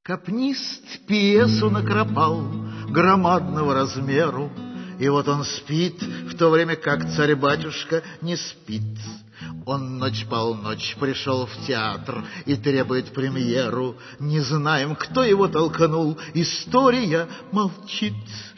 Капнист пьесу накропал громадного размеру, и вот он спит, в то время как царь-батюшка не спит. Он ночь-полночь пришел в театр и требует премьеру. Не знаем, кто его толканул, история молчит.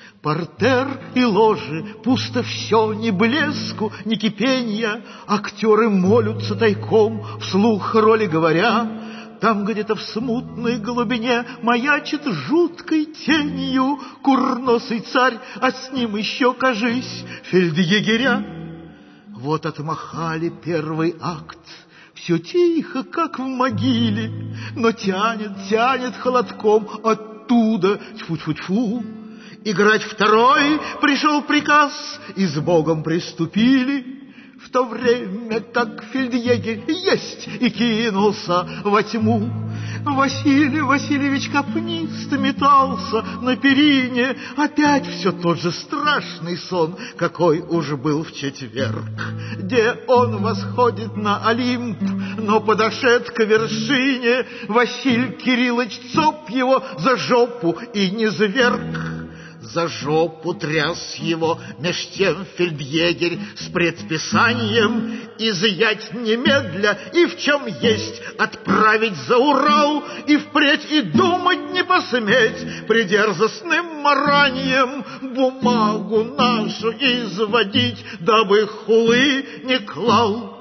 Партер и ложи, пусто все, ни блеску, ни кипенья. Актеры молятся тайком, вслух роли говоря. Там где-то в смутной глубине маячит жуткой тенью курносый царь, а с ним еще, кажись, фельдъегеря. Вот отмахали первый акт, все тихо, как в могиле, но тянет холодком оттуда, тьфу-тьфу-тьфу. Играть второй пришел приказ, и с Богом приступили. В то время как фельдъегерь есть и кинулся во тьму, Василий Васильевич Капнист метался на перине. Опять все тот же страшный сон, какой уж был в четверг, где он восходит на Олимп, но подошед к вершине, Василий Кириллович цоп его за жопу и низверг. За жопу тряс его меж тем фельдъегерь с предписанием изъять немедля и в чем есть отправить за Урал, и впредь и думать не посметь придерзостным мараньем бумагу нашу изводить, дабы хулы не клал.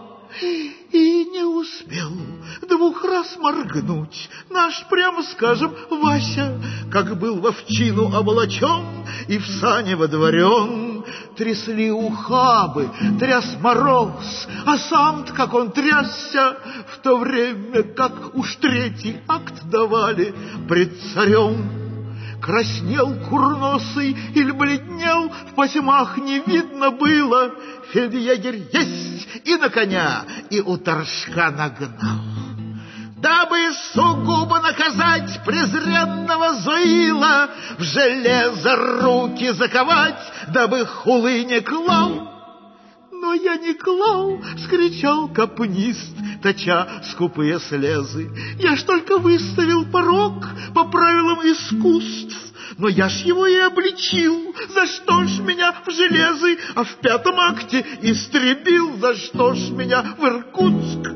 И не успел 2 раз моргнуть наш, прямо скажем, Вася, как был в овчину облачен и в сани водворен. Трясли ухабы, тряс мороз, а сам-то, как он трясся, в то время как уж 3-й акт давали пред царем. Краснел курносый или бледнел, в потьмах не видно было. Фельдъегерь есть и на коня, и у торжка нагнал. Дабы сугубо наказать презренного Зоила, в железо руки заковать, дабы хулы не клал. Но я не клал, — вскричал Капнист, точа скупые слезы. Я ж только выставил порок по правилам искусств, но я ж его и обличил. За что ж меня в железы, а в 5-м акте истребил? За что ж меня в Иркутск?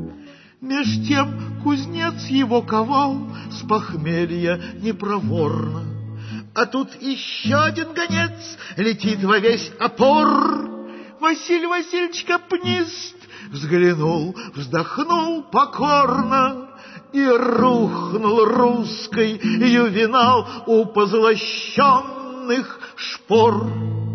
Меж тем кузнец его ковал с похмелья непроворно. А тут еще один гонец летит во весь опор. Василий Васильевич Капнист взглянул, вздохнул покорно и рухнул русский ювенал у позлощенных шпор.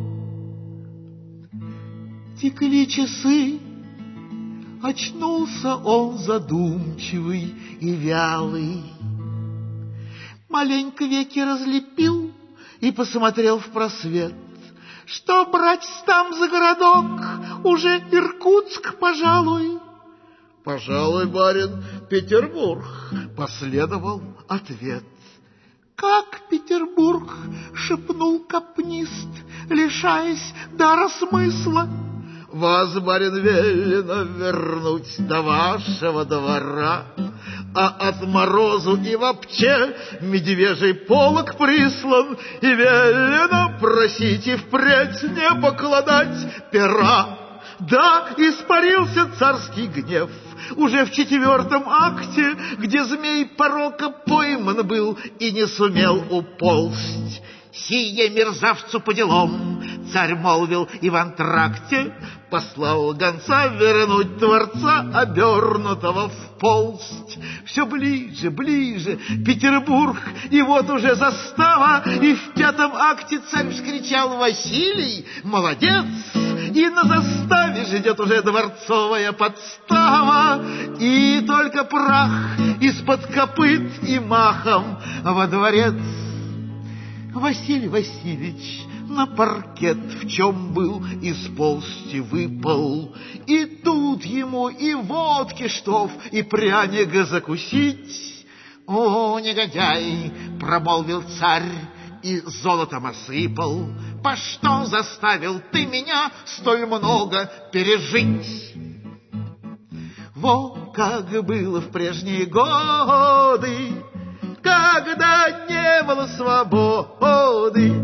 Текли часы, очнулся он задумчивый и вялый. Маленько веки разлепил и посмотрел в просвет. Что, брать там за городок? Уже Иркутск, пожалуй. Пожалуй, барин, Петербург, последовал ответ. Как Петербург? Шепнул Капнист, лишаясь дара смысла. Вас, барин, велено вернуть до вашего двора, а от морозу и вообще медвежий полог прислан, и велено просить и впредь не покладать пера. Да, испарился царский гнев уже в 4-м акте, где змей порока пойман был и не сумел уползть. Сие мерзавцу по делам, царь молвил и в антракте, послал гонца вернуть творца, обернутого в полсть. Все ближе, ближе Петербург, и вот уже застава, и в 5-м акте царь вскричал: Василий, молодец! И на заставе ждет уже дворцовая подстава, и только прах из-под копыт и махом во дворец. Василий Васильевич на паркет, в чем был, из полсти выпал, и тут ему и водки штоф, и пряник закусить. «О, негодяй!» — промолвил царь и золотом осыпал. «По что заставил ты меня столь много пережить?» Во как было в прежние годы, как когда не было свободы.